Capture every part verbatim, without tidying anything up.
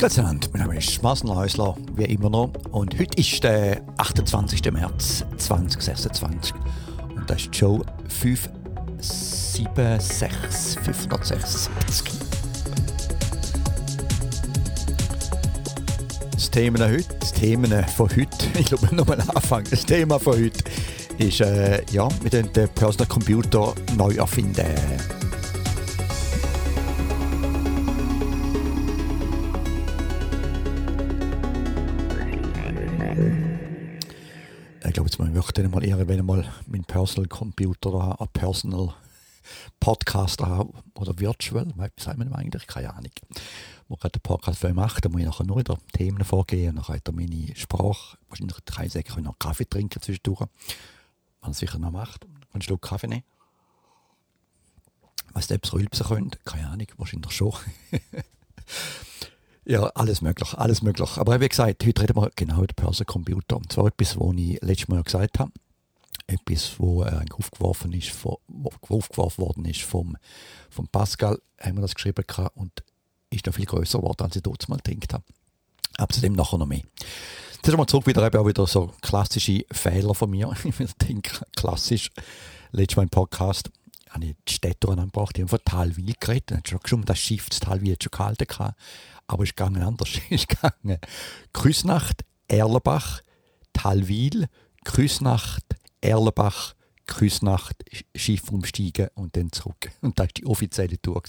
Grüezi, mein Name ist Marcel Häusler, wie immer noch. Und heute ist der achtundzwanzigster März zweitausendsechsundzwanzig. Und das ist die Show fünf sieben sechs, fünfhundertsechsundsiebzig. Das Thema heute, das Thema von heute, ich glaube nochmal anfangen, das Thema von heute ist, äh, ja, wir den Personal Computer neu erfinden. Ich glaube, jetzt möchte ich mal eher, wenn ich mal meinen Personal Computer oder einen Personal Podcaster habe oder Virtual, wie sagt man eigentlich, keine Ahnung. Wo gerade den Podcast für macht, dann muss ich nachher nur wieder Themen vorgehen, dann hat er meine Sprache, wahrscheinlich kann ich sagen, noch Kaffee trinken zwischendurch, wenn er es sicher noch macht, einen Schluck Kaffee nehmen. Was der so rülpsen könnte, keine Ahnung, wahrscheinlich schon. Ja, alles möglich, alles möglich. Aber wie gesagt, heute reden wir genau über den Personal Computer. Und zwar etwas, was ich letztes Mal gesagt habe. Etwas, wo äh, aufgeworfen, ist, von, aufgeworfen worden ist vom, vom Pascal, haben wir das geschrieben gehabt, und ist noch viel grösser geworden, als ich dort mal gedacht habe. Aber zu dem nachher noch mehr. Jetzt mal zurück, wieder eben auch wieder so klassische Fehler von mir. Ich denke, klassisch. Letztes Mal im Podcast habe ich die Städte angebracht, die haben von Thalwil geredet. Dann hat schon geschoben, das Schiff zu Thalwil hat schon gehalten gehabt. Aber es ist gegangen anders. Es ist gegangen Küsnacht, Erlenbach, Thalwil, Küsnacht, Erlenbach, Küsnacht, Schiff umsteigen und dann zurück. Und das war die offizielle Tour.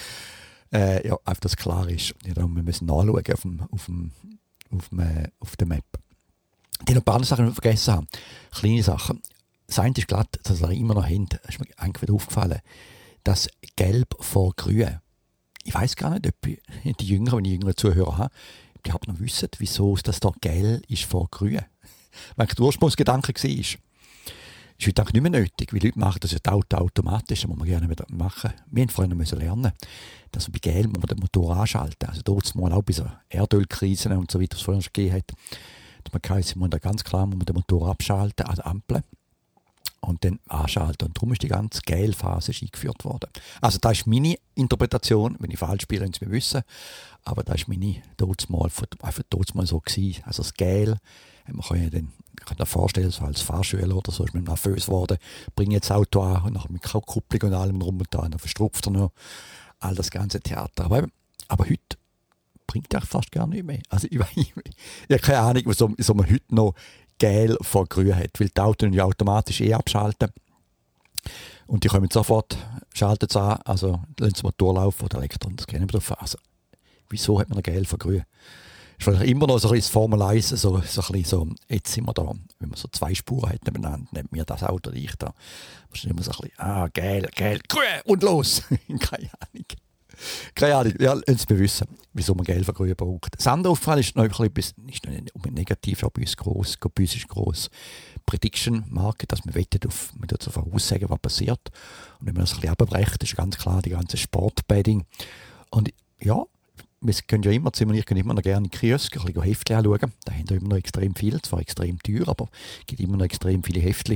Äh, ja, auf das klar ist. Ja, wir müssen nachschauen auf dem, auf dem, auf dem, äh, auf der Map. Die noch ein paar Sachen vergessen haben. Kleine Sachen. Das eine ist glatt, dass wir immer noch haben, ist mir eigentlich wieder aufgefallen, das Gelb vor Grün. Ich weiss gar nicht, ob die Jüngeren, wenn ich jüngere Zuhörer habe, die haben noch wissen, wieso das da gelb ist vor Grün. Wenn der Ursprungsgedanke war, ist heute nicht mehr nötig, weil Leute machen das ja automatisch, das muss man gerne wieder machen. Wir mussten vorhin müssen lernen, dass wir bei gelb den Motor anschalten. Also dort mal auch bei so Erdölkrisen und so weiter, was es vorhin schon gegeben hat. Dass man kann, man da ganz klar muss man den Motor abschalten an der Ampel und dann anschalten. Und darum ist die ganze Gelphase eingeführt worden. Also das ist meine Interpretation. Wenn ich falsch spiele, müssen Sie mir wissen. Aber das war meine Totsmal, einfach Totsmal so gewesen. Also das Gel, man kann ja dann, ich kann mir vorstellen, so als Fahrschüler oder so, ist man nervös geworden, bringe jetzt das Auto an und nachher mit Kupplung und allem drum und dran, dann verstrupft er noch all das ganze Theater. Aber, aber heute bringt er fast gar nicht mehr. Also ich, ich, ich habe keine Ahnung, wieso, wieso man heute noch Gel vor Grün hat, weil die Autos ja automatisch eh abschalten. Und die kommen sofort, schalten es an, also lassen sie Motor laufen oder Elektron, das kennen wir davon. Also, wieso hat man ein Gel vor Grün? Ist vielleicht immer noch so ein bisschen Formel eins, so, so ein bisschen so, jetzt sind wir da, wenn man so zwei Spuren hat nebeneinander, neben mir das Auto, ich da, wahrscheinlich immer so ein bisschen, ah, Gel, Gel, Grün und los. Keine Ahnung. Keine Ahnung, ja, lassen Sie mir wissen, wieso man Geld für Grün braucht. Das andere Auffall ist noch ein bisschen, nicht nur negativ, aber bei uns gross, bei uns ist gross Prediction Market, dass man wettet auf, man tut so voraussagen, was passiert. Und wenn man das ein bisschen abbrecht, ist ganz klar die ganze Sportbedding. Und ja, wir können ja immer, Zimmer und ich können immer noch gerne in den Kiosk ein bisschen Heftchen anschauen. Da haben wir immer noch extrem viel, zwar extrem teuer, aber es gibt immer noch extrem viele Heftchen.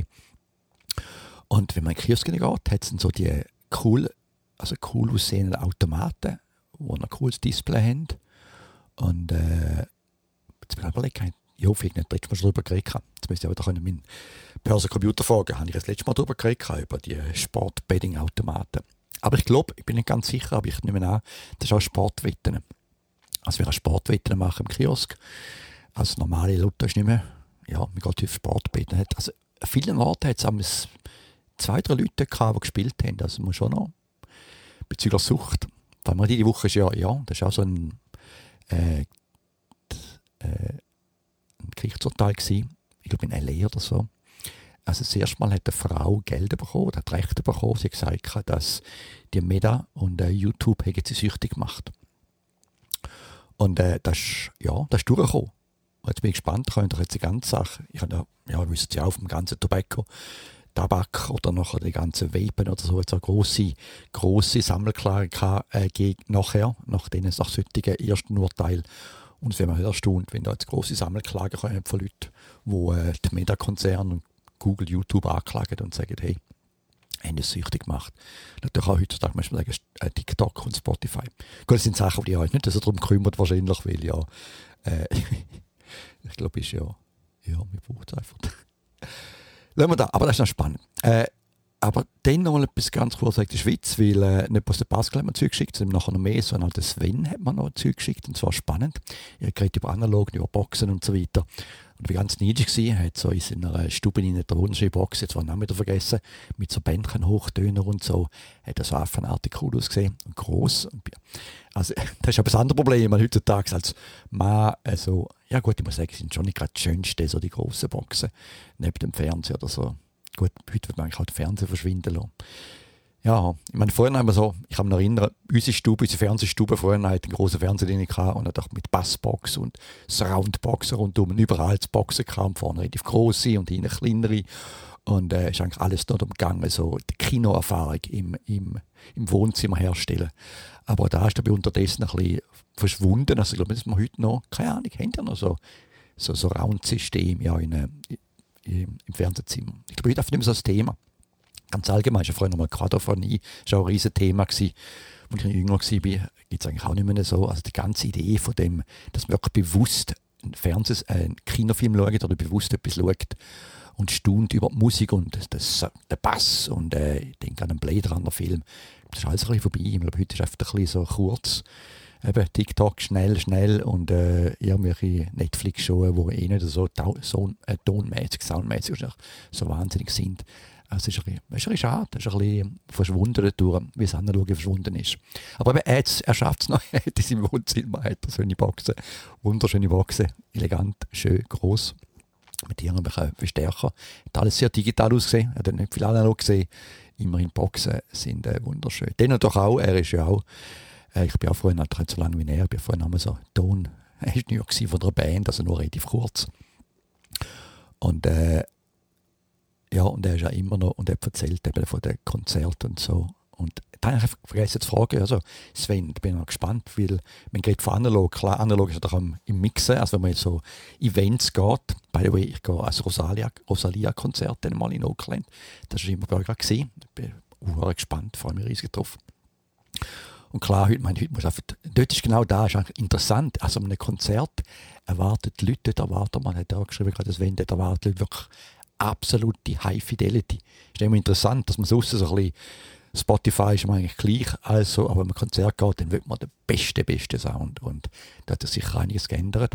Und wenn man in den Kiosk geht, hat es dann so die cool Also cool aussehende Automaten, die ein cooles Display haben. Und äh, jetzt bin ich überlegt, ja, ich nicht letztes Mal schon darüber geredet. Jetzt müsste ich aber meinen Personal Computer fragen. Habe ich das letzte Mal darüber geredet, über die Sport-Betting-Automaten. Aber ich glaube, ich bin nicht ganz sicher, aber ich nehme an, das ist auch Sportwetten. Also wir Sportwetten machen im Kiosk. Also normale Leute ist nicht mehr, ja, man geht auf Sportwetten. Also an vielen Orten hat es zwei, drei Leute gehabt, die gespielt haben. Also man schon noch bezüglich Sucht. Vor allem diese Woche ist ja, ja, das ist auch so ein, äh, äh, ein Gerichtsurteil gewesen. Ich glaube in L A oder so. Also das erste Mal hat eine Frau Geld bekommen, hat Rechte bekommen. Sie hat gesagt, dass die Meta und äh, YouTube haben sie süchtig gemacht. Und äh, das ist, ja, das ist durchgekommen. Und jetzt bin ich gespannt, könnt ihr jetzt die ganze Sache, ich habe ja, ja, wisst ihr auch vom ganzen Tobacco, Tabak oder nachher die ganzen Vapen oder so, jetzt eine grosse, grosse Sammelklage gehabt, äh, gegen nachher, nach denen nach solchen ersten Urteil. Und es wäre mir erstaunt, wenn da jetzt grosse Sammelklagen kommen von Leuten, die äh, die Meta-Konzerne und Google, YouTube anklagen und sagen, hey, haben es süchtig gemacht. Natürlich auch heutzutage, muss man sagen, äh, TikTok und Spotify. Gut, das sind Sachen, die euch nicht so darum kümmert, wahrscheinlich, weil ja, äh, ich glaube, ist ja, ja, mir braucht es einfach. Lassen wir da, aber das ist noch spannend. Äh, aber dann noch mal etwas ganz kurz aus der Schweiz, weil äh, nicht bloß der Pascal hat mir Zeug geschickt, sondern nachher noch mehr, sondern auch der Sven hat mir noch Zeug geschickt, und zwar spannend. Er redet über Analogen, über Boxen und so weiter. Und ich war ganz niedrig gewesen, er hat so in seiner Stube in der wunderschönen Box, jetzt war den Namen wieder vergessen, mit so Bändchen, Hochtöner und so, hat er so affenartig cool ausgesehen und gross. Also das ist aber das andere Problem heutzutage als Mann, also, ja gut, ich muss sagen, sind schon nicht gerade die schönsten, so die grossen Boxen, neben dem Fernseher oder so. Gut, heute wird man eigentlich halt den Fernseher verschwinden lassen. Ja, ich meine, vorher haben wir so, ich kann mich noch erinnern, unsere Stube, unsere Fernsehstube, vorher hatte einen grossen Fernseher drin gehabt und auch mit Bassbox und Surroundboxen rundum und überall die Boxen kamen, vorne relativ grosse und hinten kleinere. Und es äh, ist eigentlich alles dort umgegangen, so die Kinoerfahrung im, im, im Wohnzimmer herstellen. Aber da ist dabei unterdessen ein bisschen verschwunden. Also ich glaube, dass wir heute noch, keine Ahnung, haben ja noch so, so, so Round-System ja, in, in, im Fernsehzimmer. Ich glaube, heute ist nicht mehr so das Thema. Ganz allgemein, ich habe vorhin nochmal Quadrophonie, das war auch ein riesen Thema gewesen. Als ich jünger war, gibt es eigentlich auch nicht mehr so. Also die ganze Idee von dem, dass man wirklich bewusst einen, Fernseh-, äh, einen Kinofilm schaut oder bewusst etwas schaut und staunt über die Musik und das, der Bass und äh, ich denke an einen Blade Runner Film. Das ist alles ein bisschen vorbei. Ich glaube, heute ist einfach ein bisschen so kurz. Eben TikTok, schnell, schnell und äh, irgendwelche Netflix-Shows, die eh nicht so, so äh, tonmäßig, soundmäßig so wahnsinnig sind. Also es ist ein bisschen, es ist ein bisschen schade, es ist ein bisschen verschwunden durch, wie das Analoge verschwunden ist. Aber eben, er, er schafft es noch, er hat in seinem Wohnzimmer hat er schöne Boxen, wunderschöne Boxen, elegant, schön, gross, mit irgendwelchen Verstärker. Hat alles sehr digital ausgesehen, er hat nicht viel analog gesehen, immerhin Boxen sind äh, wunderschön. Den natürlich auch, er ist ja auch, äh, ich bin auch vorhin, nicht so lange wie er, ich bin vorhin einmal so Ton, er war New York von einer Band, also nur relativ kurz. Und äh, ja, und er ist ja immer noch, und er erzählt eben von den Konzerten und so. Und da habe ich vergessen zu fragen, also Sven, ich bin mal gespannt, weil man geht von analog, klar, analog ist ja doch im Mixen, also wenn man jetzt so Events geht, by the way, ich gehe als Rosalia, Rosalia-Konzert dann mal in Oakland, das war immer bei euch gerade gesehen, ich bin auch gespannt, freue mich riesig drauf. Und klar, heute, meine, heute muss einfach, dort ist genau da, ist eigentlich interessant, also an einem Konzert erwartet die Leute, dort erwartet man, hat auch geschrieben, gerade Sven, dort erwartet die Leute wirklich absolute High Fidelity. Ist immer interessant, dass man sonst so ein bisschen, Spotify ist man eigentlich gleich, also, aber wenn man Konzert geht, dann will man den besten, besten Sound. Und da hat sich sicher einiges geändert.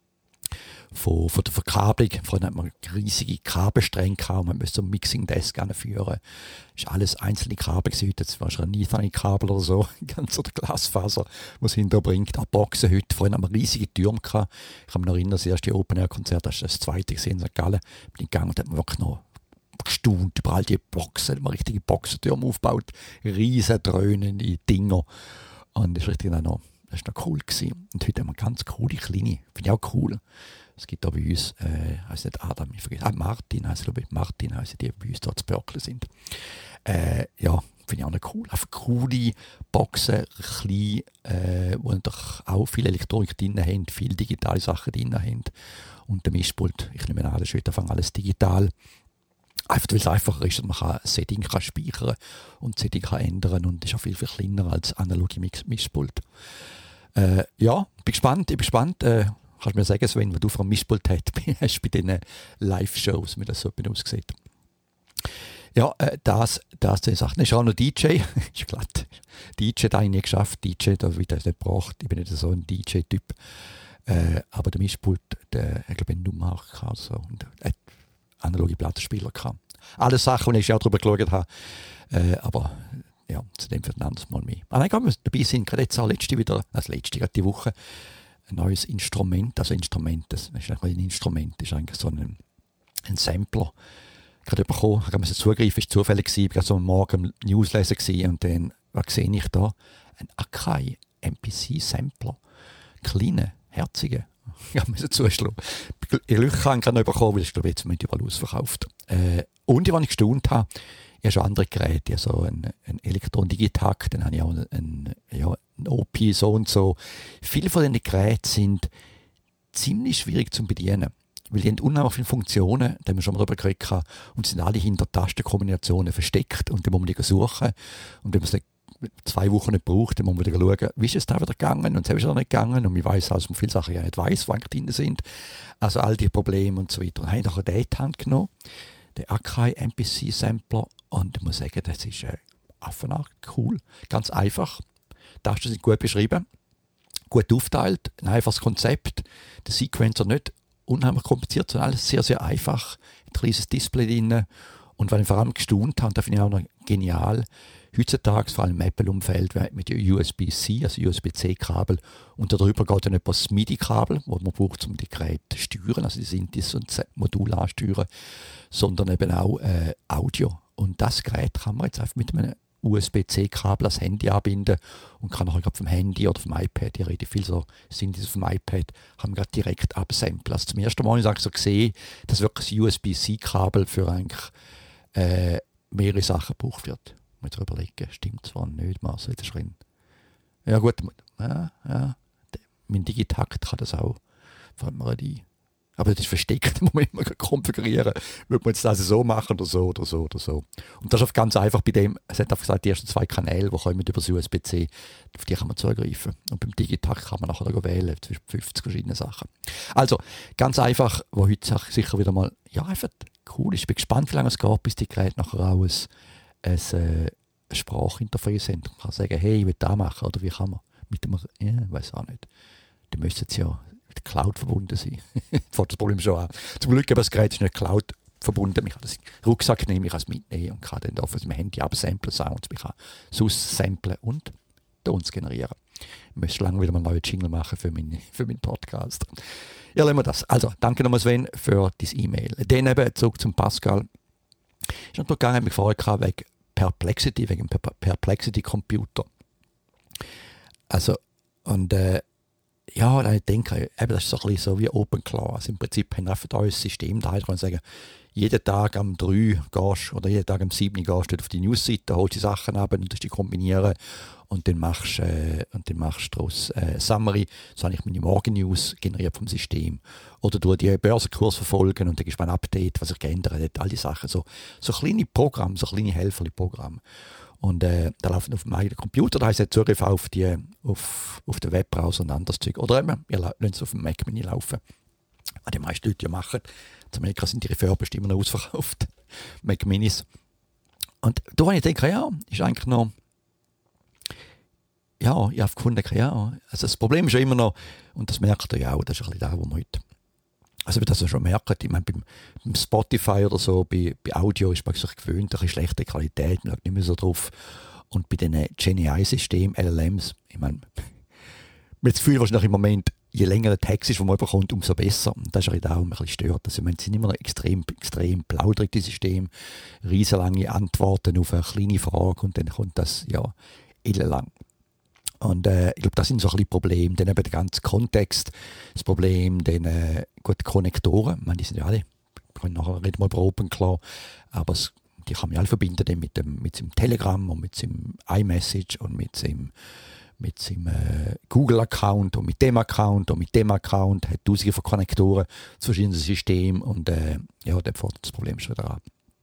Von, von der Verkabelung, vorhin hat man riesige Kabelstränge gehabt, man musste so ein Mixing-Desk führen. Das war alles einzelne Kabel gewesen, jetzt war es ein Ethernet-Kabel oder so, ganz oder Glasfaser, was es hinterher bringt. Auch Boxen heute, vorhin haben wir riesige Türme gehabt. Ich kann mich noch erinnern, das erste Open-Air-Konzert, das war das zweite gesehen in Sankt Gallen, bin gegangen und hat man wirklich noch gestaunt über all die Boxen, man richtige Boxentürme aufgebaut, riesen dröhnende Dinger. Und das war richtig noch, das war noch cool gewesen. Und heute haben wir ganz coole kleine, finde ich auch cool. Es gibt da bei uns, äh, heisst nicht Adam, ich vergesse, ah, Martin heisst, glaube ich, Martin heisst, die bei uns dort zu Berkeley sind. Äh, ja, finde ich auch noch cool. Einfach coole Boxen, klein, äh, wo natürlich auch viel Elektronik drin haben, viele digitale Sachen drin haben. Und der Mischpult, ich nehme an, das ist heute Anfang alles digital. Einfach weil es einfacher ist, dass man ein Setting kann speichern und das Setting kann ändern und ist auch viel, viel kleiner als analoge Mischpult. Äh, ja, bin gespannt, ich bin gespannt. Äh, Kannst du mir sagen, Sven, wenn du vom Mischpult hast bei diesen Live-Shows, wie das so aussieht? Ja, äh, das, das zu den Sachen. Ich bin auch noch D J. Ist glatt. D J da habe ich nie geschafft. D J, da habe ich das nicht gebracht. Ich bin nicht so ein D J-Typ. Äh, aber der Mischpult, der, ich glaube, einen Nummer hatte so, und äh, analoge Plattenspieler hatte. Alle Sachen, die ich auch darüber geschaut habe. Äh, aber ja, zu dem wird ein anderes Mal mehr. Aber nein, wir dabei sind gerade jetzt auch letzte wieder, also letzte, gerade die Woche, ein neues Instrument, also Instrument, das ist eigentlich ein Instrument, das ist eigentlich so ein, ein Sampler. Gerade bekommen, ich musste zugreifen, es war zufällig, ich war gerade so am Morgen im Newsleser und dann, was sehe ich da? Ein Akai M P C-Sampler. Kleine, herzige. Ich musste zuschlagen. Ich habe gerade noch bekommen, weil ich glaube, jetzt sind wir überall ausverkauft. Äh, und was ich gestaunt habe, ich habe schon andere Geräte, also ein, ein Elektron-Digitakt, dann habe ich auch ein, ein, ja, ein O P, so und so. Viele von diesen Geräten sind ziemlich schwierig zu bedienen, weil die haben unheimlich viele Funktionen, da haben wir schon mal darüber geredet, und sind alle hinter Tastenkombinationen versteckt und dann muss man die suchen. Und wenn man es nicht zwei Wochen nicht braucht, dann muss man wieder schauen, wie ist es da wieder gegangen und es ist wieder nicht gegangen und man weiß, dass man viele Sachen ja nicht weiß, die eigentlich drin sind. Also all die Probleme und so weiter. Und habe ich nachher den in die Hand genommen, den Akai M P C Sampler, und ich muss sagen, das ist äh, affenartig cool, ganz einfach. Die Tasten sind gut beschrieben, gut aufteilt, ein einfaches Konzept, der Sequencer nicht unheimlich kompliziert, sondern alles sehr, sehr einfach, ein kleines Display drin. Und was ich vor allem gestaunt habe, das finde ich auch noch genial, heutzutage, vor allem im Apple-Umfeld, mit U S B C, also U S B C-Kabel, und darüber geht dann etwas das M I D I-Kabel, das man braucht, um die Geräte zu steuern, also die Synthes und Modul ansteuern, sondern eben auch äh, Audio. Und das Gerät kann man jetzt einfach mit einem U S B C-Kabel ans Handy anbinden und kann nachher gerade vom Handy oder vom iPad, ich rede viel so Synthes auf dem iPad, kann man gerade direkt absamplen. Also zum ersten Mal habe ich so gesehen, dass wirklich ein U S B C-Kabel für eigentlich äh, mehrere Sachen gebraucht wird. Jetzt überlegen, stimmt zwar nicht, Marcel, das ist drin. Ja gut, ja, ja, mein Digitakt kann das auch, fällt mir ein. Aber das ist versteckt, muss man immer konfigurieren. Würde man jetzt das so machen oder so oder so oder so. Und das ist ganz einfach bei dem, es hat einfach gesagt, die ersten zwei Kanäle, die kommen über das U S B C, auf die kann man zugreifen. Und beim Digitakt kann man nachher wählen, zwischen fünfzig verschiedene Sachen. Also, ganz einfach, wo heute sicher wieder mal, ja, einfach cool ist. Ich bin gespannt, wie lange es geht, bis die Geräte nachher auch ein ein äh, Sprachinterface haben und kann sagen, hey, ich will das machen, oder wie kann man mit dem, ja, ich weiß auch nicht. Die müssen jetzt ja mit der Cloud verbunden sein. Das fängt das Problem schon an. Zum Glück, aber das Gerät ist nicht Cloud verbunden. Ich kann den Rucksack nehmen, ich kann es mitnehmen und kann dann auf dem Handy absamplen, Sounds, ich kann Sus samplen und Tons generieren. Ich möchte lange wieder mal einen neuen Jingle machen für meinen für meinen Podcast. Ja, lassen wir das. Also, danke nochmal Sven für dein E-Mail. Dann eben zurück zum Pascal. Ich habe noch gar nicht gefragt wegen Perplexity, wegen dem Perplexity-Computer. Also, und äh, ja, ich denke, eben, das ist so ein bisschen so wie OpenClaw. Also im Prinzip haben wir einfach ein System da, ich kann sagen, jeden Tag am drei gehst oder jeden Tag am sieben gehst du auf die Newsseite, holst die Sachen ab und die kombinieren und dann machst du äh, daraus äh, Summary, so habe ich meine Morgen-News generiert vom System. Oder du die Börsenkurs verfolgen und dann gibst du ein Update, was sich geändert hat, all die Sachen. So, so kleine Programme, so kleine Helferli-Programme. Und äh, da laufen auf dem eigenen Computer, da heißt es Zugriff auf, die, auf, auf den Webbrowser und anderes Zeug. Oder eben, wir lassen es auf dem Mac Mini laufen. Was die meisten Leute ja machen. In Amerika sind die Refurbished immer noch ausverkauft. Mac Minis. Und da habe ich gedacht, ja, ist eigentlich noch, ja, ich habe gefunden, ja, also das Problem ist ja immer noch, und das merkt ihr ja auch, das ist ein bisschen da, wo man heute, also wie das ja schon merkt, ich meine, beim, beim Spotify oder so, bei, bei Audio ist man sich gewöhnt, ein bisschen schlechte Qualität, man schaut nicht mehr so drauf. Und bei den Gen A I-Systemen, L L Ms, ich meine, man hat das Gefühl wahrscheinlich im Moment, je länger der Text ist, den man bekommt, umso besser. Und das ist auch ein bisschen stört. Also, ich meine, es sind immer noch extrem, extrem plaudrige Systeme, riesenlange Antworten auf eine kleine Frage und dann kommt das, ja, ellenlang. Und äh, ich glaube, das sind so ein bisschen Probleme. Dann eben der ganze Kontext, das Problem, dann äh, gut, Konnektoren, ich meine, die sind ja alle, wir können nachher reden mal über OpenClaw, aber es, die kann man alle verbinden dann mit dem, mit seinem Telegram und mit seinem iMessage und mit seinem, mit seinem äh, Google-Account und mit dem Account und mit dem Account, hat tausende von Konnektoren zu verschiedenen Systemen und äh, ja, dann fängt das Problem schon wieder an.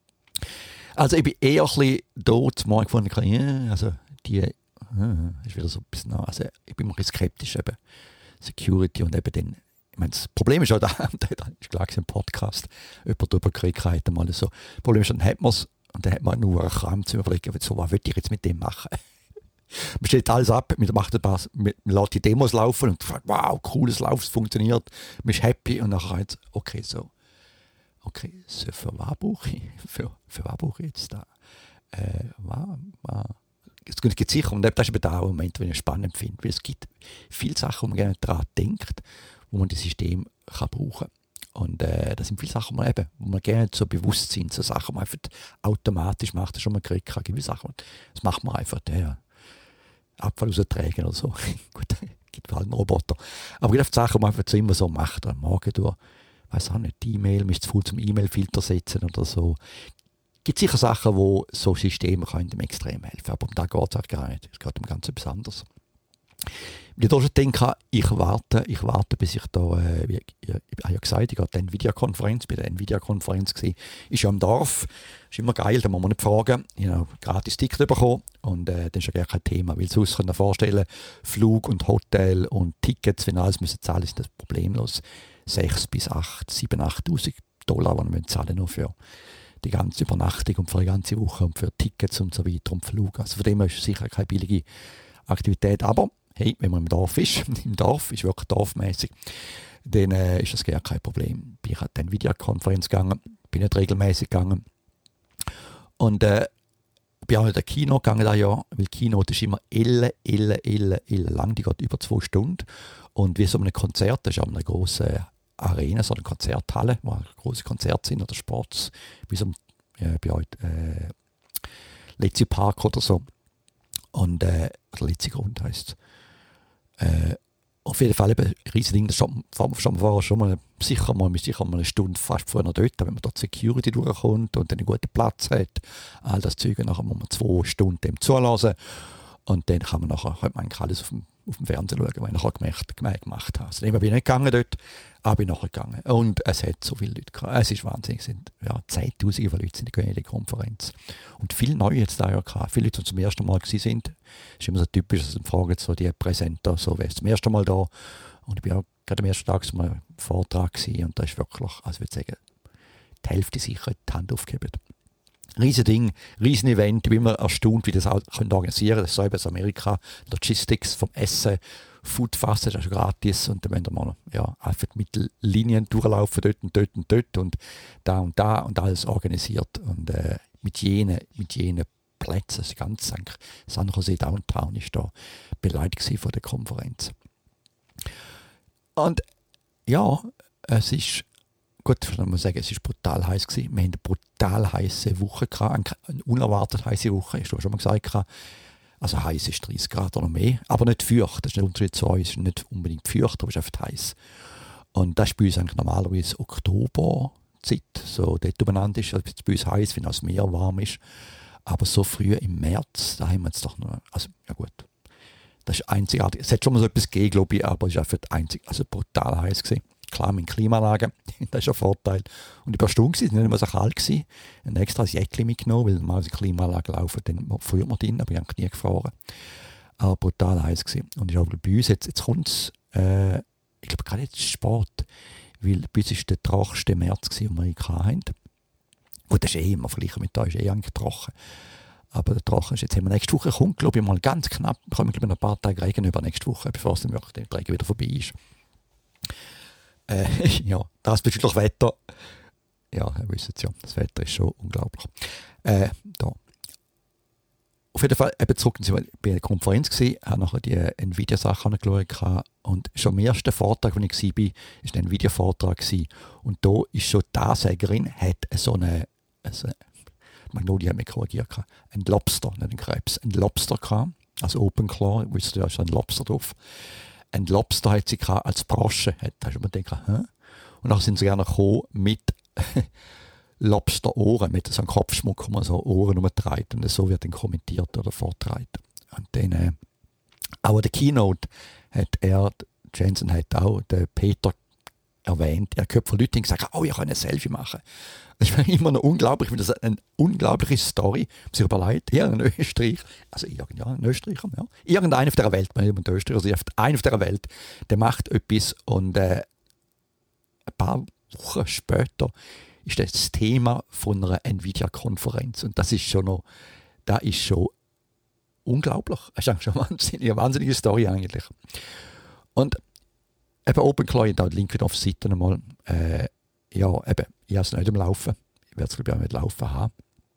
Also ich bin eher ein bisschen dort zum Morgen gefunden, ja, also die ist wieder so ein bisschen, also ich bin ein bisschen skeptisch eben, Security und eben den, ich meine, das Problem ist ja da, da ist klar im Podcast, jemand darüber gekriegt hat, einmal so, das Problem ist, dann hat man es und dann hat man nur einen Kram zu überlegen, so, was will ich jetzt mit dem machen? Man stellt alles ab, man macht ein paar, man lässt die Demos laufen und fragt, wow, cool, es läuft, es funktioniert, man ist happy und nachher jetzt, okay, so, okay, so für was brauche ich, für, für was brauche ich jetzt da? Äh, was, was? Es gibt sicher, und das ist eben der Moment, den ich spannend finde, weil es gibt viele Sachen, wo man gerne daran denkt, wo man das System kann brauchen kann. Und äh, das sind viele Sachen, wo man, eben, wo man gerne so bewusst sind, so Sachen, die man einfach automatisch macht, das schon mal gekriegt kann, gewisse Sachen. Das macht man einfach, der Abfall raustragen oder so. Gut, gibt halt einen Roboter. Aber es gibt Sachen, die man einfach so immer so macht, am Morgen durch, weiß auch nicht, die E-Mail, man ist zu faul zum E-Mail-Filter setzen oder so. Es gibt sicher Sachen, wo so Systeme können dem extrem helfen, aber um das geht es auch gar nicht. Es geht um ganz etwas anderes. Ich habe schon gedacht, ich warte, ich warte, bis ich da, äh, wie, ich, ich habe ja gesagt, ich gehe an die Nvidia-Konferenz, bei der Nvidia-Konferenz war, ist ja im Dorf, ist immer geil, da muss man nicht fragen, ich habe gratis Ticket bekommen und äh, das ist ja gar kein Thema, weil sonst kann man vorstellen, Flug und Hotel und Tickets, wenn alles müssen zahlen, ist das problemlos. sechs bis acht, sieben, achttausend Dollar, die man zahlen nur für die ganze Übernachtung und für die ganze Woche und für Tickets und so weiter und Flug. Also von dem her ist es sicher keine billige Aktivität, aber hey, wenn man im Dorf ist, im Dorf ist wirklich dorfmäßig, dann äh, ist das gar kein Problem. Ich bin an die Nvidia-Konferenz gegangen, bin nicht regelmäßig gegangen und äh, bin auch in das Kino gegangen das Jahr, weil Kino ist immer elle, elle, elle, elle lang, die geht über zwei Stunden und wie so ein Konzert, das ist auch eine große Arena, so eine Konzerthalle, wo große Konzerte sind oder Sports, wie so äh, bei euch äh, Letzi Park oder so. Und äh, oder Letzi Grund heisst es. Äh, auf jeden Fall eben ein riesiges Ding, da schon, schon, schon, schon mal sicher mal, sicher mal eine Stunde fast früher dort, wenn man dort Security durchkommt und einen guten Platz hat, all das Zeug, nachher muss man zwei Stunden dem zulassen und dann kann man nachher halt man alles auf dem, auf dem Fernsehen schauen, was ich nachher gemerkt, gemerkt gemacht habe. Also, ich bin nicht gegangen dort, aber bin nachher gegangen. Und es hat so viele Leute gehabt. Es ist wahnsinnig, es sind ja, Zehntausende von Leuten sind in der Konferenz. Und viele neue jetzt da ja gehabt. Viele Leute, die zum ersten Mal gewesen sind. Es ist immer so typisch, dass sie fragen so die Präsenter, so, wer ist zum ersten Mal da? Und ich bin auch gerade am ersten Tag so mal im Vortrag gewesen und da ist wirklich, also ich würde sagen, die Hälfte sicher die Hand aufgegeben. Riesen Ding, riesen Event. Ich bin immer erstaunt, wie das auch organisieren können. Das ist so eben aus Amerika. Logistics vom Essen, Food Fast, das ist gratis. Und dann müssen wir ja, einfach mit Linien durchlaufen, dort und dort und dort und da und da und alles organisiert. Und äh, mit jenen, mit jenen Plätzen, das ganze San Jose Downtown ist da beleidigt von der Konferenz. Und ja, es ist gut, ich muss sagen, es war brutal heiß gewesen. Wir hatten eine brutal heiße Woche gehabt, eine unerwartet heiße Woche, hast du schon mal gesagt. Also heiß ist dreißig Grad oder noch mehr, aber nicht feucht. Das ist ein Unterschied zu uns, es ist nicht unbedingt feucht, aber es ist einfach heiß. Und das ist bei uns eigentlich normalerweise Oktoberzeit, so dort umeinander ist. Also bei uns heiß, wenn das Meer warm ist. Aber so früh im März, da haben wir jetzt doch noch, also ja gut, das ist einzigartig. Es hat schon mal so etwas gegeben, glaube ich, aber es ist einfach einzig, also brutal heiß gewesen. Klar, mit Klimaanlage, das ist ein Vorteil. Und ich war erstaunt, es war nicht mehr so kalt. Ich habe extra ein Jäckchen mitgenommen, weil mal die Klimaanlage laufen, dann friert man drin, aber ich habe nie gefroren. Aber brutal heiß gewesen. Und ich glaube, bei uns, jetzt, jetzt kommt es, äh, ich glaube gerade jetzt Sport, weil bei uns war der trockenste März, den wir hatten. Gut, das ist eh immer verglichen mit da, ist eh eigentlich trocken. Aber der Trocken ist jetzt, haben wir nächste Woche, kommt glaube ich mal ganz knapp, bekommen wir glaube ich noch ein paar Tage Regen über nächste Woche, bevor es dann wirklich der Regen wieder vorbei ist. Äh, ja, das bezüglich Wetter. Ja, ihr wisst es ja, das Wetter ist schon unglaublich. Äh, da. Auf jeden Fall, eben zurück bei der Konferenz gewesen, habe nachher die Nvidia-Sachen angeschaut und schon am ersten Vortrag, als ich war, war ein Nvidia-Vortrag gewesen. Und da ist schon die Ansagerin, hat so eine, also Magnolia hat mich korrigiert, ein Lobster, nicht ein Krebs, ein Lobster gehabt, also Open Claw, wisst ihr, da ist ein Lobster drauf. Ein Lobster hat sie als Brosche. Da hast du mir gedacht, hä? Und dann sind sie gerne gekommen mit Lobsterohren, mit so einem Kopfschmuck, wo man so Ohren umtreibt. Und so wird dann kommentiert oder vortragen. Und dann, äh, auch in der Keynote hat er, Jensen hat auch den Peter erwähnt. Er hat von Leuten gesagt, oh, ich kann ein Selfie machen. Das war immer noch unglaublich, weil das eine unglaubliche Story, sich überlegt, hier in Österreich, also ja, ein Österreicher, ja, irgendeiner auf der Welt, man ist in Österreich, also einer auf der Welt, der macht etwas und äh, ein paar Wochen später ist das Thema von einer Nvidia-Konferenz und das ist schon noch, das ist schon unglaublich, das ist schon eine wahnsinnige, eine wahnsinnige Story eigentlich. Und eben OpenClaw, ich habe den Link wieder auf der Seite nochmal, äh, ja, eben, ich habe es nicht im Laufen. Ich werde es, glaube ich, auch nicht laufen haben.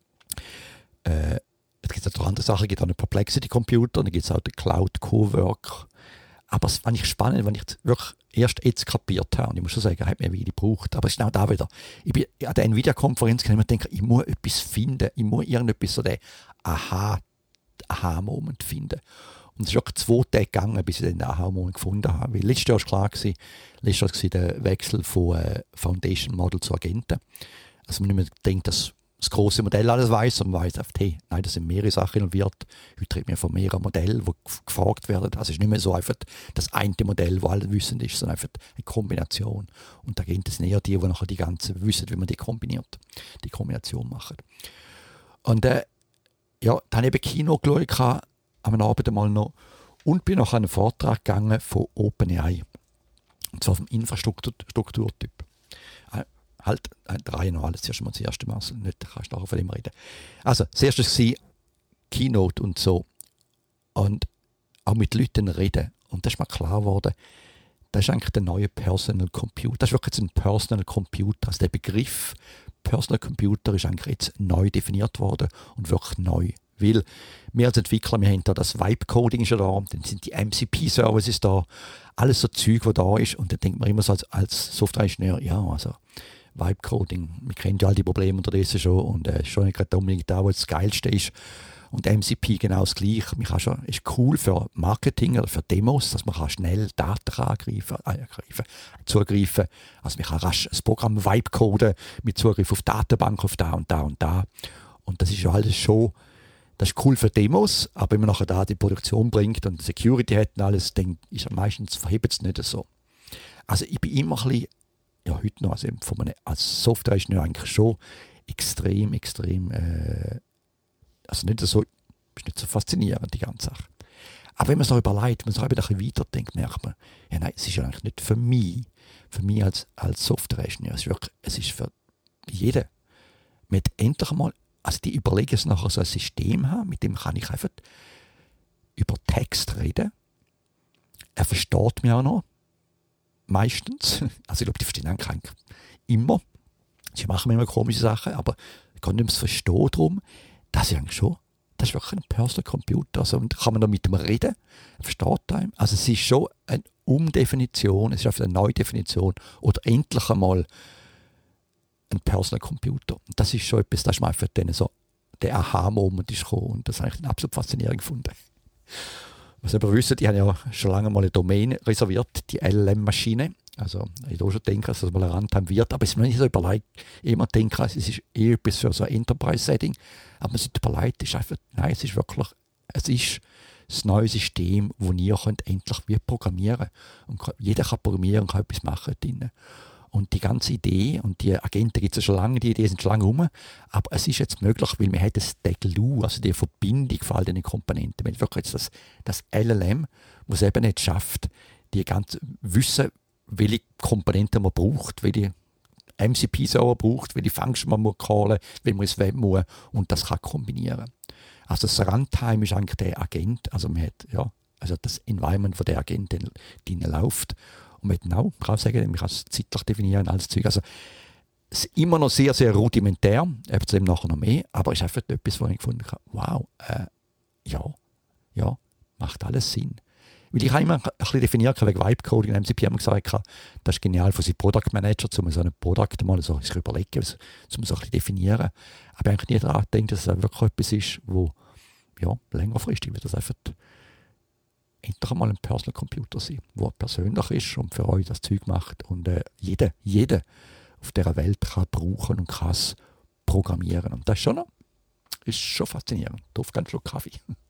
Äh, es gibt auch andere Sachen, es gibt auch einen Perplexity-Computer, dann gibt es auch den Cloud Cowork. Aber es fand ich spannend, wenn ich es wirklich erst jetzt kapiert habe. Und ich muss schon sagen, hat mir eine Weile gebraucht. Aber es ist genau da wieder. Ich bin an der Nvidia-Konferenz und ich denke, ich muss etwas finden. Ich muss irgendetwas so den Aha, Aha-Moment finden. Und es ist auch zwei Tage gegangen, bis ich den Aha-Moment gefunden habe. Weil letztes Jahr war klar, gewesen, letztes Jahr war der Wechsel von äh, Foundation Model zu Agenten. Also man nicht mehr denkt, dass das große Modell alles weiss, sondern weiss, hey, nein, da sind mehrere Sachen involviert. Heute reden wir von mehreren Modellen, die gefragt werden. Also es ist nicht mehr so einfach das eine Modell, das alles wissend ist, sondern einfach eine Kombination. Und da gehen es näher die, die nachher die ganze wissen, wie man die kombiniert, die Kombination macht. Und äh, ja, dann habe ich Kino geschaut, am Abend einmal noch, und bin noch an einen Vortrag gegangen von OpenAI. Und zwar vom Infrastrukturtyp. Halt, drei noch alles, zuerst mal das erste Mal, nicht kannst du nachher von dem reden. Also, das erste war Keynote und so. Und auch mit Leuten reden. Und da ist mir klar geworden, das ist eigentlich der neue Personal Computer. Das ist wirklich jetzt ein Personal Computer. Also der Begriff Personal Computer ist eigentlich jetzt neu definiert worden und wirklich neu. Weil wir als Entwickler, wir haben da das Vibe-Coding ist ja da, dann sind die M C P-Services da, alles so Zeug, was da ist. Und dann denkt man immer so als, als Software-Ingenieur, ja, also Vibe-Coding, wir kennen ja all die Probleme unterdessen schon und äh, schon nicht gerade unbedingt da, wo das Geilste ist. Und M C P genau das Gleiche. Man kann schon, ist cool für Marketing oder für Demos, dass man kann schnell Daten angreifen, äh, angreifen, zugreifen. Also man kann rasch das Programm Vibe coden mit Zugriff auf Datenbank, auf da und da und da. Und das ist ja alles schon, das ist cool für Demos, aber wenn man nachher da die Produktion bringt und Security hat und alles, dann ist meistens verhebt es nicht so. Also ich bin immer ein bisschen, ja heute noch, also von einem, als Software-Ingenieur eigentlich schon extrem, extrem, äh, also nicht so, ist nicht so faszinierend, die ganze Sache. Aber wenn man so überlegt, wenn man so ein bisschen weiterdenkt, merkt man, ja nein, es ist ja eigentlich nicht für mich, für mich als, als Software-Ingenieur, es ist wirklich, es ist für jeden. Man hat endlich einmal, also die überlegen es nachher so ein System haben, mit dem kann ich einfach über Text reden. Er versteht mich auch noch. Meistens. Also ich glaube, die verstehen eigentlich immer. Sie machen immer komische Sachen, aber ich kann nicht mehr verstehen darum. Das ist eigentlich schon, das ist wirklich ein Personal Computer. Also kann man da mit dem reden, er versteht einem. Also es ist schon eine Umdefinition, es ist einfach eine Neudefinition oder endlich einmal ein Personal Computer. Und das ist schon etwas, das ist mir einfach dann so, der Aha-Moment ist gekommen und das habe ich absolut faszinierend gefunden. Was ihr aber wisst, ich habe ja schon lange mal eine Domain reserviert, die L L M-Maschine. Also ich auch schon denke, dass das mal eine Runtime wird, aber es ist mir nicht so überlegt. Ich immer denke, es ist eh etwas für so ein Enterprise-Setting, aber man sich überlegt, ist einfach, nein, es ist wirklich, es ist das neue System, wo ihr könnt endlich wie programmieren und jeder kann programmieren und kann etwas machen drin. Und die ganze Idee, und die Agenten gibt es ja schon lange, die Ideen sind schon lange rum, aber es ist jetzt möglich, weil wir haben das Glue, also die Verbindung von all diesen Komponenten. Wir haben wirklich jetzt das, das L L M, das es eben nicht schafft, die ganze Wissen, welche Komponenten man braucht, welche M C P-Server braucht, welche Function man muss callen, wie man es web muss und das kann kombinieren. Also das Runtime ist eigentlich der Agent, also man hat, ja, also das Environment, wo der Agent drin läuft. Und man kann auch, kann sagen, man kann es zeitlich definieren, alles Zeug. Also es ist immer noch sehr, sehr rudimentär, eben zu dem nachher noch mehr, aber es ist einfach etwas, wo ich gefunden habe, wow, äh, ja, ja, macht alles Sinn. Weil ich habe immer ein bisschen definiert wegen Vibe-Coding, in M C P haben wir gesagt, das ist genial für seinen Product Manager, um so einen Produkt mal so sich überlegen, um so ein bisschen definieren. Aber eigentlich nie daran denkt, dass es wirklich etwas ist, wo ja, längerfristig wird das einfach endlich einmal ein Personal Computer sein, der persönlich ist und für euch das Zeug macht und äh, jeder, jeder auf dieser Welt kann brauchen und kann es programmieren. Und das ist schon, ist schon faszinierend. Drauf ganz Schluck Kaffee.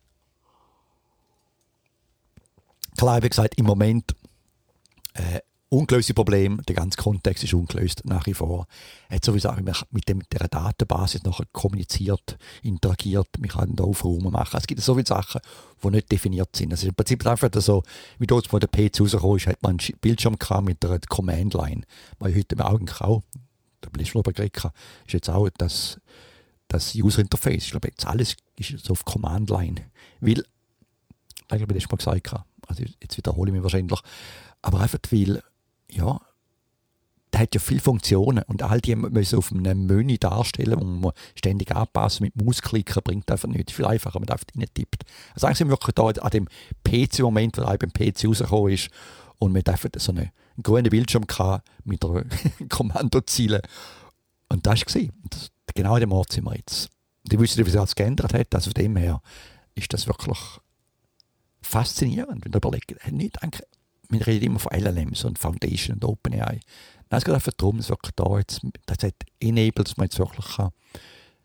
Klar, wie gesagt, im Moment äh, ungelöste Problem, der ganze Kontext ist ungelöst nach wie vor. Er hat sowieso mit, dem, mit der Datenbasis nachher kommuniziert, interagiert, man kann da Aufrufe machen. Es gibt so viele Sachen, die nicht definiert sind. Also im Prinzip einfach so, wie dort von der P C rausgekommen ist, hat man einen Bildschirm gehabt mit der Command-Line. Weil heute im Augenblick auch, da bin ich schon übergekriegt, ist jetzt auch das, das User-Interface. Ich glaube, jetzt alles ist so auf Command-Line. Weil, ich glaube, das habe ich mal gesagt, also jetzt wiederhole ich mich wahrscheinlich, aber einfach weil, ja, der hat ja viele Funktionen und all die müssen auf einem Menü darstellen, wo man ständig anpassen, mit Mausklicken bringt einfach nichts. Viel einfacher, wenn man einfach rein tippt. Also eigentlich sind wir wirklich da an dem P C-Moment, wo beim P C rausgekommen ist und man einfach so einen grünen Bildschirm hatte mit einer Kommandoziele. Und das war es. Genau an dem Ort sind wir jetzt. Und ich wüsste, wie sich das geändert hat. Also von dem her ist das wirklich faszinierend, wenn du überlegst. Nicht, wir reden immer von L L Ms und Foundation und OpenAI. Nein, es geht einfach darum, dass wirklich da jetzt, das hat enabled, dass man jetzt wirklich kann,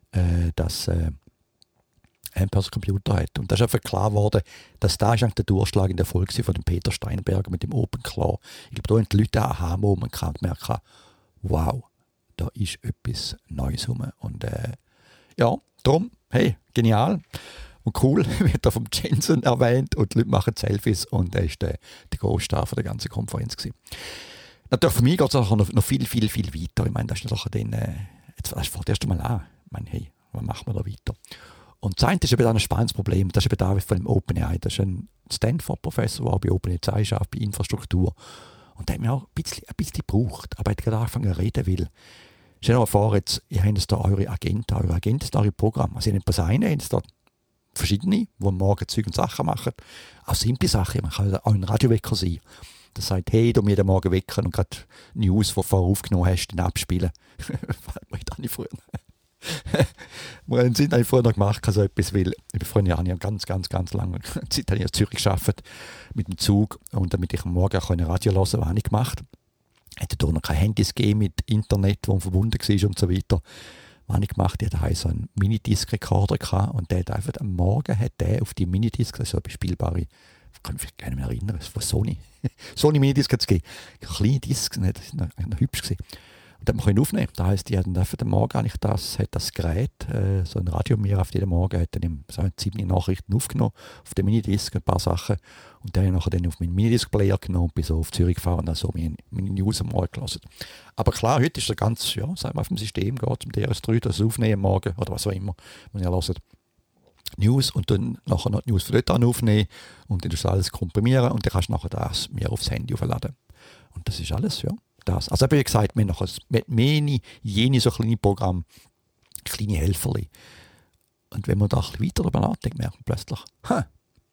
äh, dass äh, ein Personal Computer hat. Und da ist einfach klar geworden, dass da ist eigentlich der Durchschlag in der Folge von dem Peter Steinberger mit dem OpenClaw. Ich glaube, da haben die Leute einen Aha-Moment und merken, wow, da ist etwas Neues rum. Und äh, ja, darum, hey, genial und cool, wird da vom Jensen erwähnt und die Leute machen Selfies und er ist der, der Großstar von der ganzen Konferenz gewesen. Natürlich für mich geht es auch noch, noch viel, viel, viel weiter. Ich meine, das ist natürlich den, äh, jetzt das fängt erst einmal an. Ich meine, hey, was machen wir da weiter? Und das eine ist eben ein spannendes Problem, das ist eben da von dem OpenAI. Das ist ein Stanford-Professor, der auch bei OpenAI arbeitet, bei Infrastruktur. Und der hat mich auch ein bisschen, ein bisschen gebraucht, aber er hat gerade angefangen zu reden, weil stell dir mal vor, jetzt, ihr habt da eure Agenten, eure Agenten ist eure Programm. Also ihr habt das eine, ihr habt da verschiedene, die morgen Zeug und Sachen machen. Auch simple Sachen, man kann auch ein Radiowecker sein. Das sagt, hey, du mir jeden Morgen wecken und gerade News, die du vorher aufgenommen hast, dann abspielen. Das habe ich früher. Das habe ich früher noch gemacht, also etwas, weil ich früher Jahren ja ganz, ganz, ganz lange Zeit habe ich in Zürich gearbeitet mit dem Zug und damit ich am Morgen auch Radio hören konnte, was habe ich gemacht. Es hatte da noch keine Handys gegeben mit Internet, wo man verbunden war und so weiter. Was habe ich gemacht? Ich hatte so einen Minidisc-Rekorder gehabt und der hat einfach am Morgen hat der auf die Minidisc, das ist so eine bespielbare, ich kann mich gar nicht mehr erinnern, das war Sony. Sony Minidisc hat es gegeben. Kleine Discs, das war noch, noch hübsch gewesen. Und dann konnte man aufnehmen. Das heisst, die hatten einfach am Morgen eigentlich das, hat das Gerät, äh, so ein Radio mir auf jeden Morgen, hat dann im, so sieben Nachrichten aufgenommen, auf den Minidisc ein paar Sachen. Und dann habe ich nachher dann auf meinen Minidisc-Player genommen und bin so auf Zürich gefahren und dann so meine, meine News am Morgen gelassen. Aber klar, heute ist er ganz, ja, sagen wir auf dem System, geht zum D R S drei, das aufnehmen am Morgen oder was auch immer, wenn ihr hört. News und dann nachher noch die News von dort an aufnehmen und dann das alles komprimieren und dann kannst du nachher das mir aufs Handy aufladen. Und das ist alles, ja. Das. Also habe ich gesagt, wir haben meine, jene so kleine Programme, kleine Helferli. Und wenn man da ein bisschen weiter darüber nachdenkt, merkt man plötzlich, ha,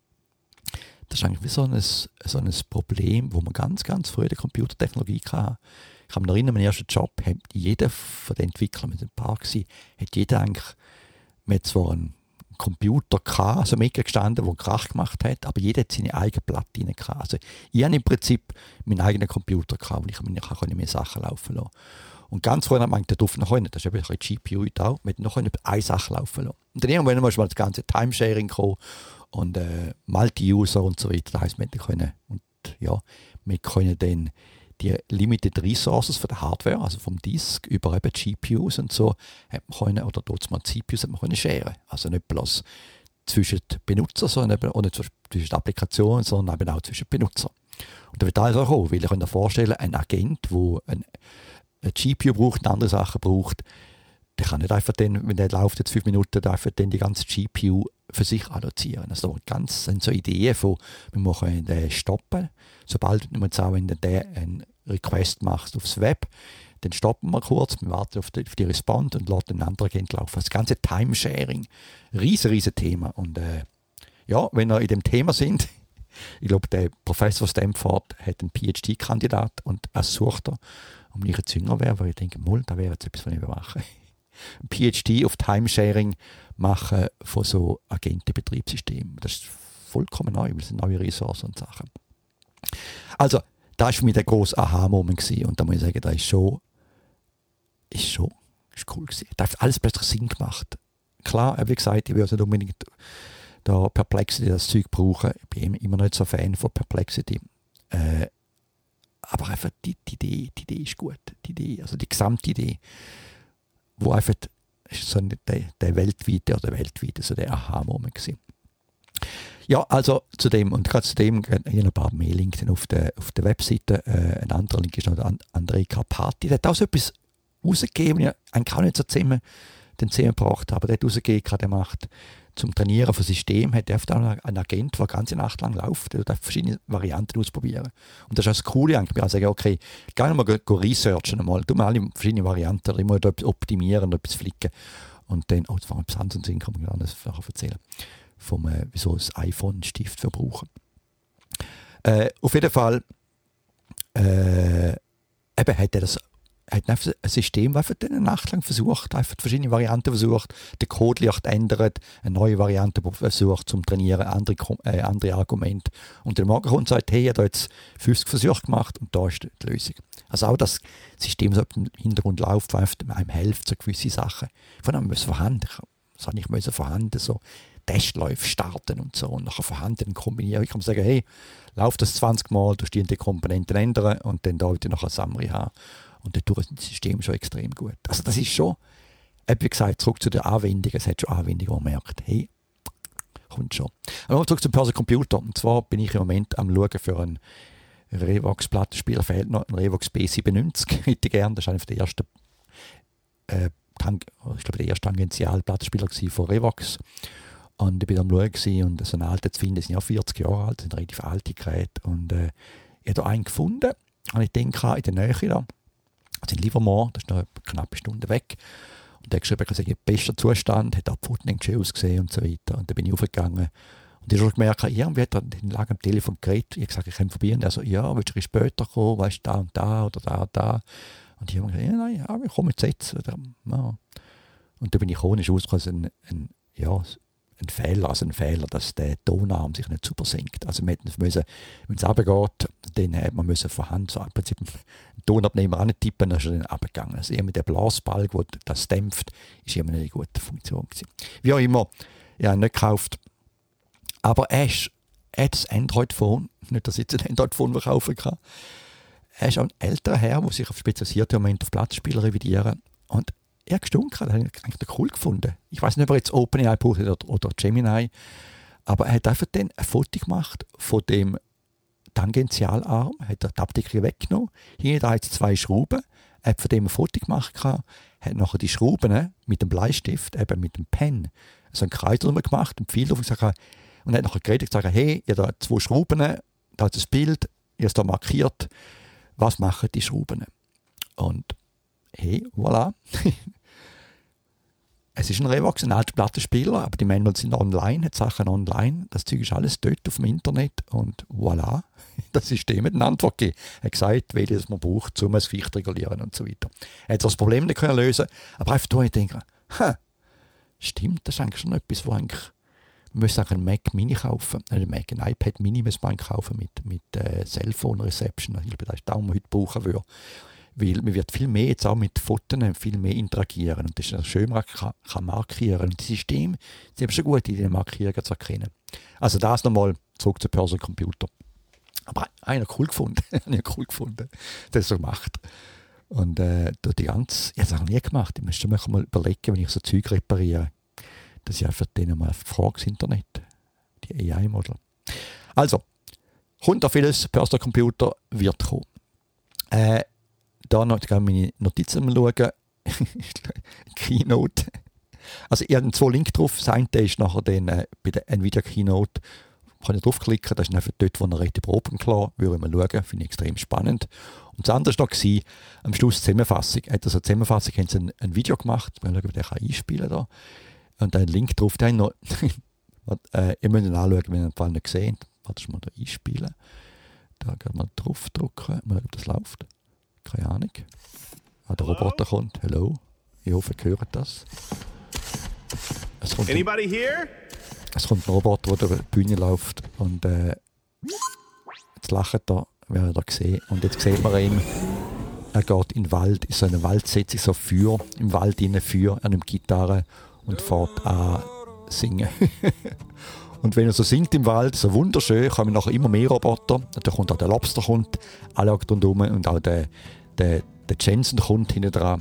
das ist eigentlich wie so ein, so ein Problem, wo man ganz, ganz früh in der Computertechnologie hatte. Ich kann mich erinnern, mein erster Job, hat jeder von den Entwicklern, mit dem Paar gewesen, hat jeder eigentlich, man hat zwar einen Computer gehabt, also mega gestanden, der Krach gemacht hat, aber jeder hat seine eigene Platte rein gehabt. Also ich habe im Prinzip meinen eigenen Computer gehabt, wo ich mir mehr Sachen laufen lassen. Und ganz früher hat man gedacht, das darf noch nicht, das ist eben ein G P U auch, man hat noch eine Sache laufen lassen. Und dann irgendwann ist mal das ganze Timesharing gekommen und äh, Multi-User und so weiter. Das heisst, wir können, und ja, wir können dann die Limited Resources von der Hardware, also vom Disk über eben G P Us und so, hat man können, oder dort mal C P Us hat man können scheren. Also nicht bloß zwischen den Benutzern, sondern eben auch nicht zwischen den Applikationen, sondern eben auch zwischen den Benutzern. Und da wird alles auch kommen, weil ich kann mir vorstellen, ein Agent, der ein, ein G P U braucht, und andere Sachen braucht, der kann nicht einfach dann, wenn der läuft jetzt fünf Minuten, einfach dann die ganze G P U für sich allozieren. Also da ganz, sind so Ideen von, wir machen den stoppen, sobald wir jetzt auch, wenn der einen Request machst aufs Web, dann stoppen wir kurz, wir warten auf die, auf die Response und lassen den anderen Agent laufen. Das ganze Timesharing, riesen, riesen Thema. Und äh, ja, wenn wir in dem Thema sind, ich glaube, der Professor Stanford hat einen P H D-Kandidat und er sucht er, um nicht jetzt jünger wäre, weil ich denke, mal, da wäre jetzt etwas, was ich machen. Ein P H D auf Timesharing machen von so Agentenbetriebssystemen. Das ist vollkommen neu, weil es sind neue Ressourcen und Sachen. Also, das war für mich der grosse Aha-Moment gewesen. Und da muss ich sagen, das ist schon, ist schon ist cool gewesen. Da hat alles plötzlich Sinn gemacht. Klar, wie gesagt, ich will also nicht unbedingt da Perplexity das Zeug brauchen. Ich bin immer nicht so ein Fan von Perplexity. Äh, aber einfach die, die Idee, die Idee ist gut. Die Idee, also die gesamte Idee, wo einfach so der, der weltweite oder weltweite so der Aha-Moment gewesen. Ja, also zu dem, und gerade zu dem, ich habe ein paar mehr Links auf der, auf der Webseite. Äh, ein anderer Link ist noch der Andrei Karpati. Der hat auch so etwas rausgegeben, ich eigentlich auch nicht so zusammen, den zusammen gebracht habe. Der hat rausgegeben, der macht zum Trainieren von Systemen, hat er auch einen Agent, der eine ganze Nacht lang läuft, der darf verschiedene Varianten ausprobieren. Und das ist auch das Coole eigentlich. Ich sage, okay, geh mal go, go researchen einmal, tu mal alle verschiedene Varianten, immer etwas optimieren, etwas flicken. Und dann, oh, das war etwas anderes, kann man gar nicht erzählen. Vom, äh, wieso das iPhone einen Stift verbrauchen. Äh, auf jeden Fall äh, eben hat er das hat einfach ein System, das einfach eine Nacht lang versucht, einfach verschiedene Varianten versucht, den Code leicht ändert, eine neue Variante versucht zum Trainieren, andere, äh, andere Argumente. Und der Morgen kommt und sagt, hey, ich habe jetzt fünfzig Versuche gemacht und da ist die Lösung. Also auch das System, das im Hintergrund läuft, das einem hilft, so gewisse Sachen. Von einem müssen vorhanden. Das habe ich müssen vorhanden, so Testläufe starten und so und nachher vorhanden kombinieren. Ich kann sagen, hey, lauf das zwanzig Mal, du stehst die Komponenten ändern und dann da wieder noch ein Summary haben. Und dann tut das System schon extrem gut. Also das ist schon, wie gesagt, zurück zu der Anwendung. Es hat schon Anwendungen, wo man merkt, hey, kommt schon. Aber zurück zum Personal Computer. Und zwar bin ich im Moment am Schauen für einen Revox-Plattenspieler. Fehlt noch ein Revox B siebenundneunzig. Hätte ich gerne. Das war einer der ersten, äh, ich glaube, der erste Tangential-Plattenspieler von Revox. Und ich war am Schauen und so einen alten zu finden, sind ja vierzig Jahre alt, sind relativ alte Geräte. Und äh, ich habe da einen gefunden. Und ich denke, in der Nähe da, also in Livermore, das ist noch eine knappe Stunde weg. Und der hat geschrieben, er sei in bestem Zustand, hat auch die Pfoten schön ausgesehen und so weiter. Und dann bin ich aufgegangen. Und ich habe schon gemerkt, irgendwie hat er lange am Telefon geredet. Ich habe gesagt, ich komme vorbei. Und er so, ja, willst du später kommen, weißt du, da und da oder da und da. Und ich habe gesagt, ja, nein, ja, wir kommen jetzt. Ja. Und dann bin ich gekommen, ist rausgekommen, ein, ein, ja, ein Fehler, also ein Fehler, dass der Tonarm sich nicht super senkt. Also man müssen, wenn es runtergeht, dann hat man müssen von Hand so im Prinzip einen Tonabnehmer antippen, dann ist er dann runtergegangen. Also eher mit dem Blasbalg, der das dämpft, ist immer eine gute Funktion gewesen. Wie auch immer, ich habe ihn nicht gekauft. Aber er ist, er hat ein Android-Phone, nicht, dass ich jetzt ein Android-Phone verkaufen kann. Er ist auch ein älterer Herr, der sich auf spezialisierte Momente auf Platzspieler revidieren. Und er hat gestunken, das habe ich eigentlich cool gefunden. Ich weiß nicht, ob er jetzt OpenAI braucht oder, oder Gemini, aber er hat einfach dann ein Foto gemacht von dem Tangentialarm, hat die Abdeckung weggenommen, hier da jetzt zwei Schrauben, er hat von dem ein Foto gemacht, hat nachher die Schrauben mit dem Bleistift, eben mit dem Pen, so einen Kreis drüber gemacht, einen Pfeil drauf gesagt, und hat nachher geredet und gesagt, hey, ihr da zwei Schrauben, da ist das Bild, ihr habt da markiert, was machen die Schrauben? Und hey, voilà. Es ist ein Revox, ein alter Plattenspieler, aber die Manuals sind online, hat Sachen online. Das Zeug ist alles dort auf dem Internet und voilà, das System hat eine Antwort gegeben. Er hat gesagt, welches man braucht, um es Gewicht zu regulieren und so weiter. Er hat das Problem nicht können lösen, aber einfach da, ich denke, ha, stimmt, das ist eigentlich schon etwas, wo eigentlich, man müsste auch einen Mac Mini kaufen, einen Mac, ein iPad Mini muss man kaufen mit, mit äh, Cellphone Reception, ich glaube, das ist das, was man heute brauchen würde. Weil man wird viel mehr jetzt auch mit Fotos viel mehr interagieren und das ist schön, man kann, kann markieren. Und das System ist eben schon gut, die Markierungen zu erkennen. Also das nochmal zurück zu Personal Computer. Aber einer cool gefunden, einer cool gefunden, der es so gemacht. Und äh, die ganze, ich habe es noch nie gemacht, ich muss schon mal überlegen, wenn ich so Zeug repariere, dass ich einfach denen mal frage ins Internet, die A I-Model. Also, kommt da vieles, Personal Computer wird kommen. Äh, Da noch meine Notizen mal schauen. Keynote. Also ich habe zwei Links drauf. Das eine ist nachher dann, äh, bei der Nvidia Keynote. Kann ich draufklicken. Das ist einfach dort, wo er recht über OpenClaw. Würde ich mal schauen. Finde ich extrem spannend. Und das andere war noch am Schluss Zusammenfassung. Er hat also Zusammenfassung, haben sie ein, ein Video gemacht. Mal schauen, ob der kann einspielen da. Und da ein Link drauf. Da noch, äh, ihr müsst ihn anschauen, wenn ihr den Fall nicht gesehen habt. Warte mal da einspielen. Da kann man draufdrücken. Mal schauen, ob das läuft. Keine Ahnung. Ah, der Hello? Roboter kommt. Hallo. Ich hoffe, ihr hört das. Es kommt Anybody ein, here? es kommt ein Roboter, der über die Bühne läuft. Und äh, jetzt lacht er, wer er da gesehen. Und jetzt sieht man ihn. Er geht in den Wald, in so einen Wald, setzt sich so Feuer, im Wald rein Feuer, er nimmt Gitarre und fährt an singen. Und wenn er so singt im Wald, so wunderschön, kommen nachher immer mehr Roboter. Da kommt auch der Lobster, kommt, alle rundherum und auch der, der, der Jensen kommt hinten dran.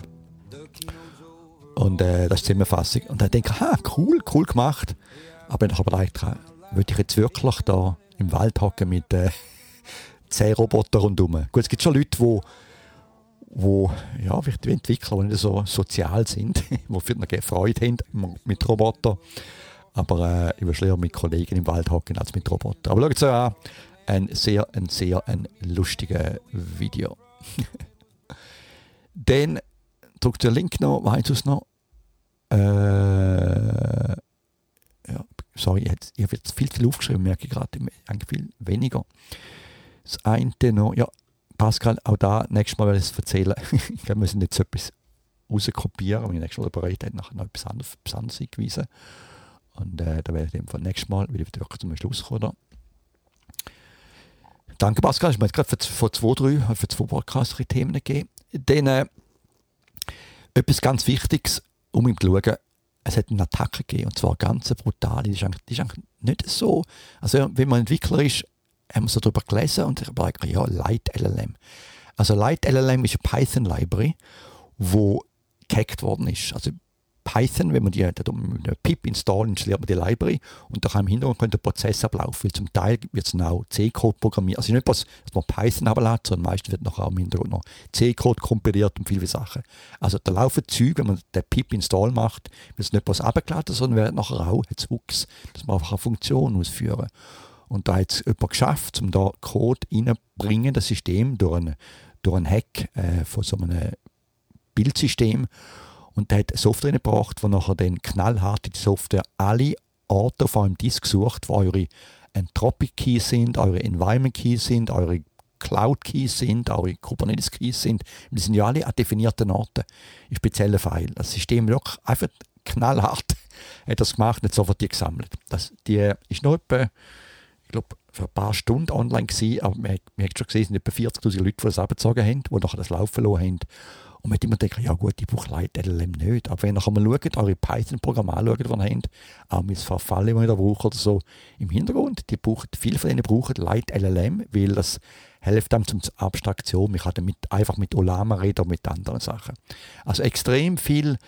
Und äh, das ist die Zusammenfassung. Und dann denke ich, ha, cool, cool gemacht. Aber ich habe überlegt, würde ich jetzt wirklich da im Wald hocken mit äh, zehn Robotern rundherum? Gut, es gibt schon Leute, die wo, ja, die Entwickler, die nicht so sozial sind, die vielleicht noch Freude haben mit Robotern. Aber äh, ich würde lieber mit Kollegen im Wald hocken als mit Robotern. Aber schaut es euch an, ein sehr, ein sehr ein lustiges Video. Dann drückt der Link noch, was heißt es noch? Äh, ja, sorry, ich habe jetzt viel zu viel aufgeschrieben, merke ich gerade, eigentlich viel weniger. Das eine noch, ja, Pascal, auch da, nächstes Mal werde ich es erzählen. Ich glaube, wir müssen jetzt etwas rauskopieren, und ich nächstes Mal bereit habe, nachher noch etwas anderes, etwas anderes eingewiesen. Und äh, da werde ich dem von nächstes Mal, weil ich wirklich zum Schluss kommen. Danke, Pascal. Ich habe gerade für, für zwei, drei, für zwei Podcast-Themen gegeben. Dann äh, etwas ganz Wichtiges, um ihm zu schauen. Es hat eine Attacke gegeben, und zwar ganz brutal. Die ist eigentlich, die ist eigentlich nicht so. Also, wenn man Entwickler ist, haben wir so darüber gelesen und ich habe gedacht, ja, Light L L M. Also, Light L L M ist eine Python-Library, die gehackt worden ist. Also, Python, wenn man die mit pip installt, installiert man die Library und da kann im Hintergrund der Prozess ablaufen, weil zum Teil wird es noch C-Code programmiert. Also nicht bloß, dass man Python runterlässt, sondern meistens wird nachher im Hintergrund noch C-Code kompiliert und viele Sachen. Also da laufen Züge, wenn man den pip install macht, wird es nicht bloß runtergeladen, sondern wird nachher auch jetzt Hooks, dass man einfach eine Funktion ausführen. Und da hat es jemand geschafft, um da Code reinzubringen, das System, durch einen, durch einen Hack äh, von so einem Bildsystem. Und der hat eine Software gebracht, die nachher dann knallhart in die Software alle Orte auf eurem Disk sucht, wo eure Entropic-Keys sind, eure Environment-Keys sind, eure Cloud-Keys sind, eure Kubernetes-Keys sind. Die sind ja alle an definierten Orten in speziellen Files. Das System wirklich einfach knallhart hat das gemacht und hat sofort die gesammelt. Das, die ist noch etwa, ich glaube, für ein paar Stunden online gewesen, aber man, man hat schon gesehen, es sind etwa vierzigtausend Leute, die das abgezogen haben, die nachher das laufen lassen haben. Und man hat immer gedacht, ja gut, ich brauche Light L L M nicht. Aber wenn ihr mal schaut, eure Python-Programme anschaut, die ihr habt, auch mit Verfallen, die ihr da braucht oder so, im Hintergrund, die brauchen, viele von denen brauchen Light L L M, weil das hilft einem zum Abstraktion. Man kann damit einfach mit Olama reden oder mit anderen Sachen. Also extrem viel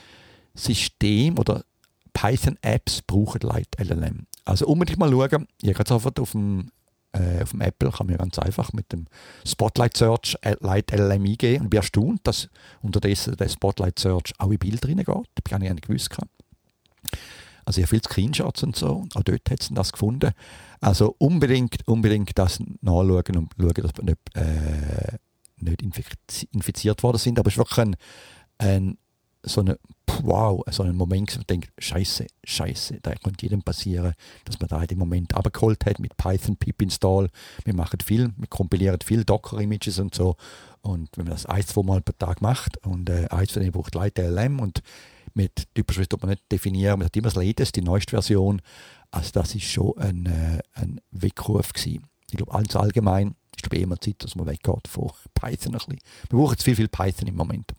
System oder Python-Apps brauchen Light L L M. Also unbedingt mal schauen. Ich habe sofort auf dem Äh, auf dem Apple kann man ganz einfach mit dem Spotlight Search Light L L M eingeben und bin erstaunt, dass unterdessen der Spotlight Search auch in Bilder reingeht. Das habe ich nicht gewusst. Also ich habe viele Screenshots und so, auch dort hat es das gefunden. Also unbedingt, unbedingt das nachschauen und schauen, dass wir nicht, äh, nicht infiziert worden sind. Aber es ist wirklich ein, ein so eine wow, so einen Moment, wo man denkt, Scheiße, Scheiße, da könnte jedem passieren, dass man da in dem Moment abgeholt hat mit Python pip install. Wir machen viel, wir kompilieren viel Docker-Images und so. Und wenn man das ein, zwei Mal pro Tag macht und äh, eins von denen braucht Light L L M und mit typisch tut man nicht definieren, man hat immer das Latest, die neueste Version. Also das ist schon ein, äh, ein Weckruf gewesen. Ich glaube, alles allgemein ist glaube ich immer Zeit, dass man weggeht von Python ein bisschen. Wir brauchen jetzt viel, viel Python im Moment.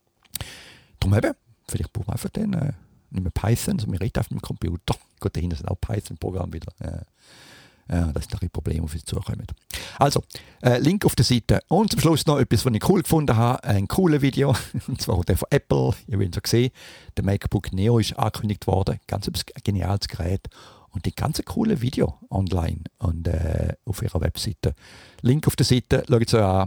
Darum eben, vielleicht brauchen wir einfach den, äh, nicht mehr Python, sondern wir reden auf dem Computer. Gut, dahinter sind auch Python-Programme wieder. Äh, äh, das sind ein Problem, auf uns zukommen. Also, äh, Link auf der Seite. Und zum Schluss noch etwas, was ich cool gefunden habe. Ein cooles Video. Und zwar der von Apple. Ihr habt es gesehen. Der MacBook Neo ist angekündigt worden. Ganz ein geniales Gerät. Und die ganze coole Video online und äh, auf ihrer Webseite. Link auf der Seite. Schaut es euch an.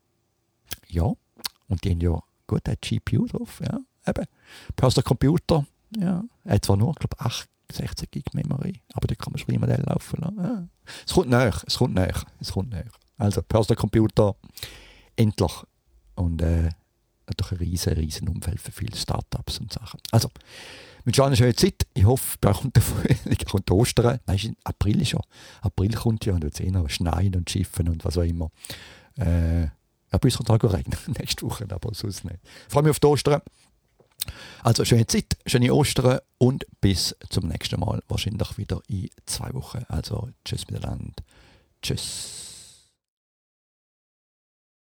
Ja, und die haben ja gut, der G P U drauf, ja, eben. Personal Computer, ja, er hat zwar nur, ich glaube, sechzehn Gig Memory, aber da kann man schon ein Modell laufen lassen. Ja. Es kommt näher, es kommt näher, es kommt näher. Also, Personal Computer, endlich. Und äh, natürlich ein riesen, riesen Umfeld für viele Startups und Sachen. Also, ich wünsche euch eine schöne Zeit. Ich hoffe, bei euch kommt, kommt Ostern. Nein, ist April schon. April kommt ja und wir sehen noch Schneien und Schiffen und was auch immer. Äh, Ja, bei uns kommt auch regnen nächste Woche, aber sonst nicht. Ich freue mich auf die Ostern. Also schöne Zeit, schöne Ostern und bis zum nächsten Mal. Wahrscheinlich wieder in zwei Wochen. Also tschüss miteinander. Tschüss.